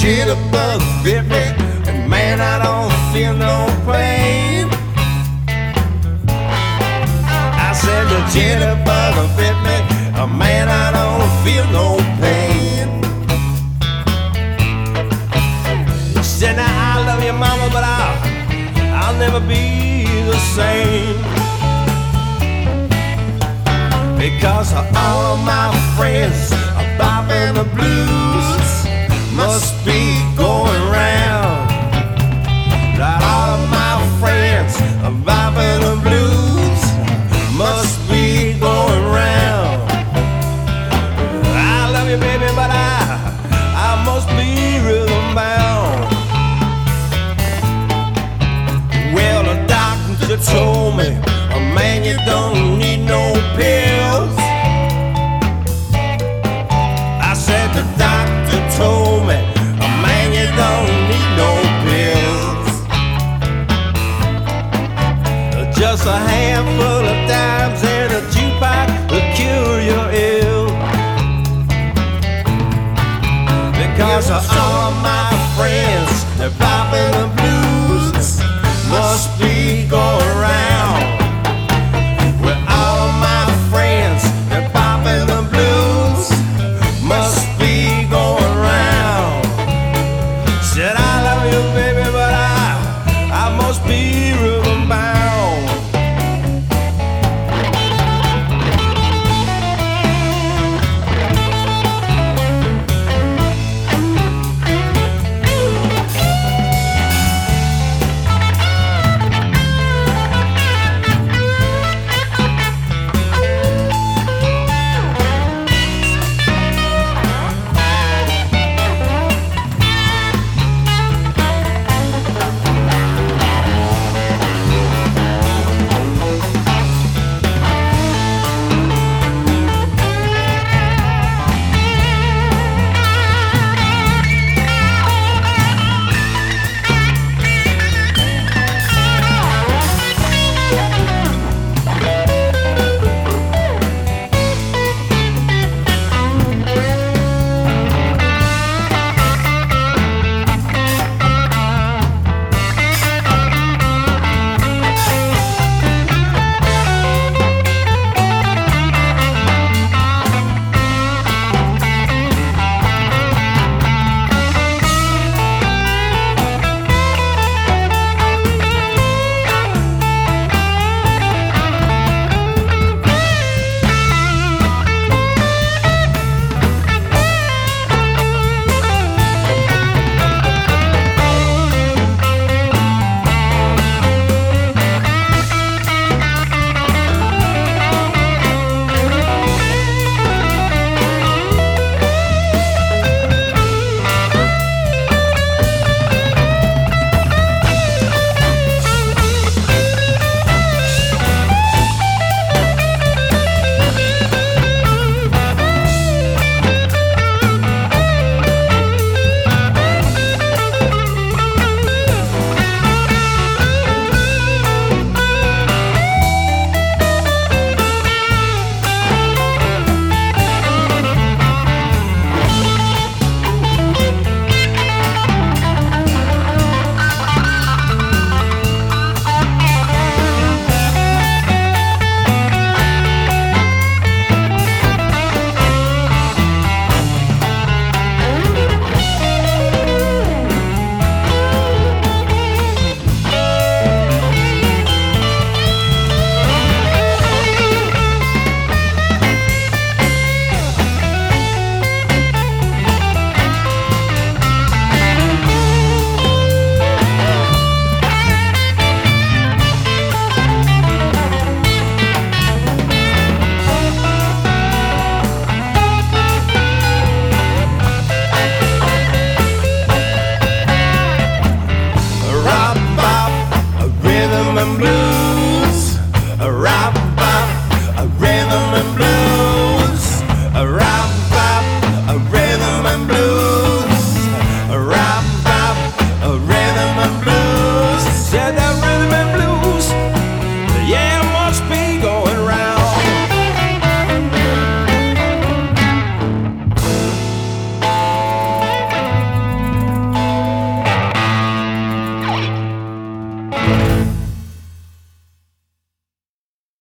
jitterbug bit me, and man, I don't feel no pain. I said the jitterbug bit me, man, I don't feel no pain. She said, now I love you, mama, but I'll never be the same, because all of my friends are bopping the blues. Must be going round that all of my friends are bopping the blues. Must be going round. I love you, baby, but I must be rhythm bound. Well, the doctor told me, man, you don't need no pills. I said the doctor told me, man, you don't need no pills. Just a handful of dimes and a jukebox will cure your ill. Because all of my friends, they're popping the blues. Must be going round. With all of my friends, they're popping the blues. Must be going round. Said I love you, baby, but I must be rhythm bound. and blues, rock